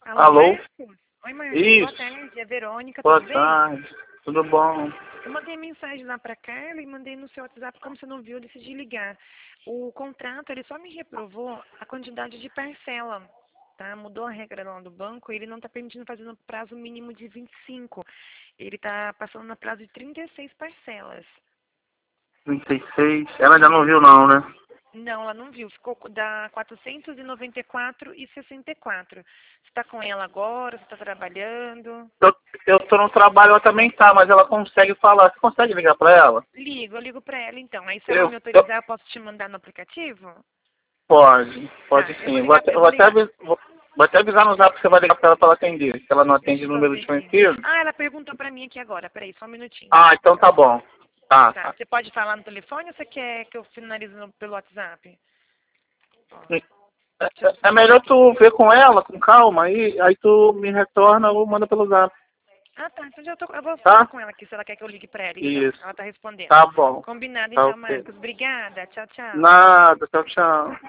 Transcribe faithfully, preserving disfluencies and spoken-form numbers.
Alô, Alô? Marcos? Oi, Marcos. Boa Isso. tarde. É Verônica, Boa tudo bem? tarde. Tudo bom? Eu mandei mensagem lá pra Carla e mandei no seu WhatsApp. Como você não viu, eu decidi ligar. O contrato, ele só me reprovou a quantidade de parcela, tá? Mudou a regra lá do banco e ele não tá permitindo fazer no prazo mínimo de vinte e cinco. Ele tá passando no prazo de trinta e seis parcelas. trinta e seis. Ela ainda não Isso. viu não, né? Não, ela não viu. Ficou da quatrocentos e noventa e quatro e sessenta e quatro. Você está com ela agora? Você está trabalhando? Eu, eu tô no trabalho, ela também tá, mas ela consegue falar. Você consegue ligar pra ela? Ligo, eu ligo para ela então. Aí se ela Eu, me eu autorizar, eu posso te mandar no aplicativo? pode, pode Tá, eu vou sim. Vou ligar, até, eu vou vou até, ligar. avis- vou, vou até avisar no zap que você vai ligar pra ela pra ela atender. Se ela não atende Deixa o eu só número ver aqui. desconhecido. Ah, ela perguntou para mim aqui agora. Peraí, só um minutinho. Ah, então tá bom. Tá, Tá, tá. você pode falar no telefone ou você quer que eu finalize no- pelo WhatsApp? Ó, É, deixa eu é- só é ver melhor aqui. tu ver com ela, com calma, aí, aí tu me retorna ou manda pelo zap, Ah, tá. Então já tô, eu vou falar tá? com ela aqui, se ela quer que eu ligue para ela, então. Isso. Ela tá respondendo. Tá bom. Combinado Tá então, ok. Marcos. Obrigada. Tchau, tchau. Nada, tchau, tchau.